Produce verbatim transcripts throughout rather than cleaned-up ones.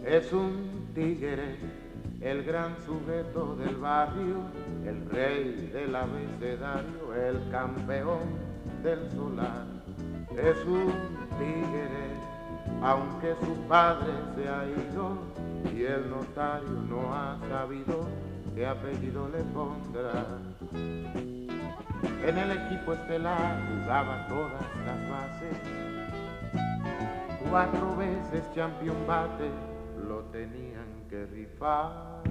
Es un tigre, el gran sujeto del barrio, el rey del abecedario, el campeón del solar. Es un tigre, aunque su padre se ha ido y el notario no ha sabido qué apellido le pondrá. En el equipo estelar jugaba todas las bases, cuatro veces champion bate, lo tenían que rifar.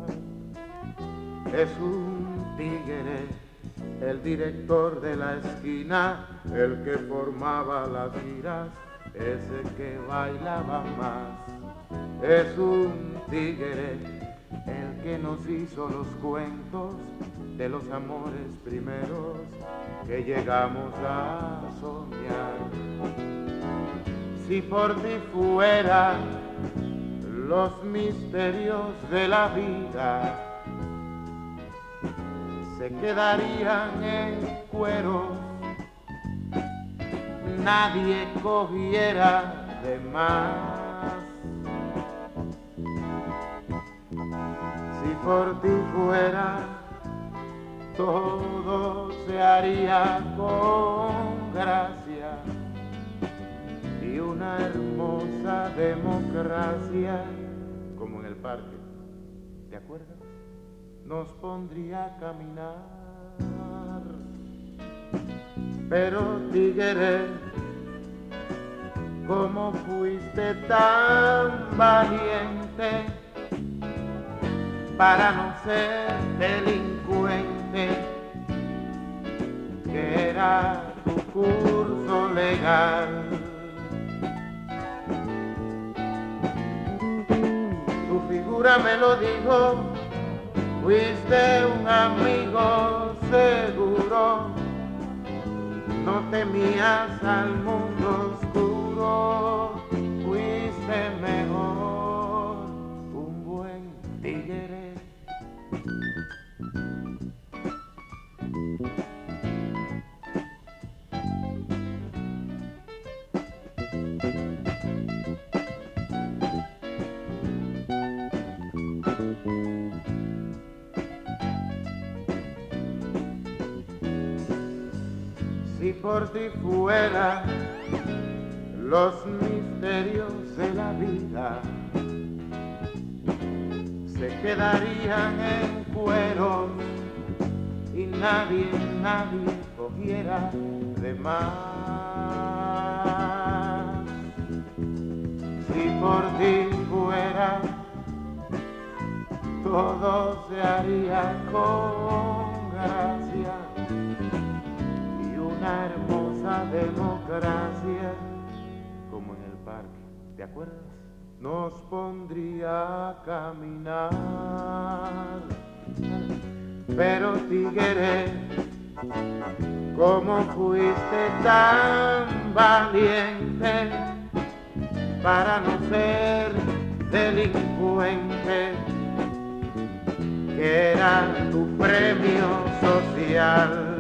Es un tigre, el director de la esquina, el que formaba las giras, ese que bailaba más. Es un tigre, el que nos hizo los cuentos de los amores primeros que llegamos a soñar. Si por ti fuera los misterios de la vida se quedarían en cueros, nadie cogiera de más. Si por ti fuera, todo se haría con gracia y una hermosa democracia, como en el parque, ¿te acuerdas? Nos pondría a caminar. Pero tigre, ¿cómo fuiste tan valiente para no ser delincuente? Que era tu curso legal. Tu figura me lo dijo, fuiste un amigo seguro, no temías al mundo oscuro, fuiste mejor, un buen tigre. Si por ti fuera los misterios de la vida se quedarían en cueros y nadie, nadie cogiera de más. Si por ti fuera, todo se haría con gracia y una hermosa democracia, como en el parque, ¿te acuerdas? Nos pondría a caminar. Pero tigre, ¿cómo fuiste tan valiente para no ser delincuente? Que era tu premio social.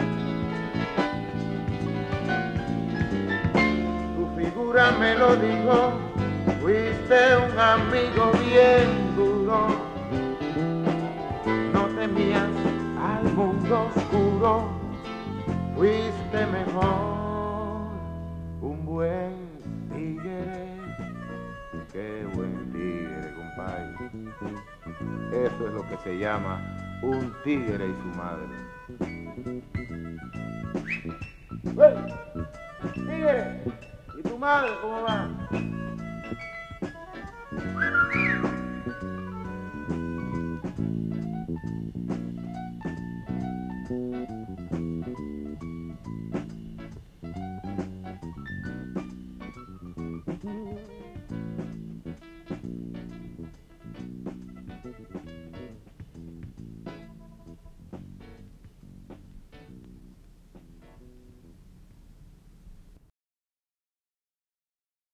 Tu figura me lo dijo, fuiste un amigo bien duro, no temías al mundo oscuro, fuiste mejor, un buen tigre. Qué buen tigre, compadre. Eso es lo que se llama un tigre y su madre. ¡Hey! ¡Tigre! ¿Y tu madre cómo va?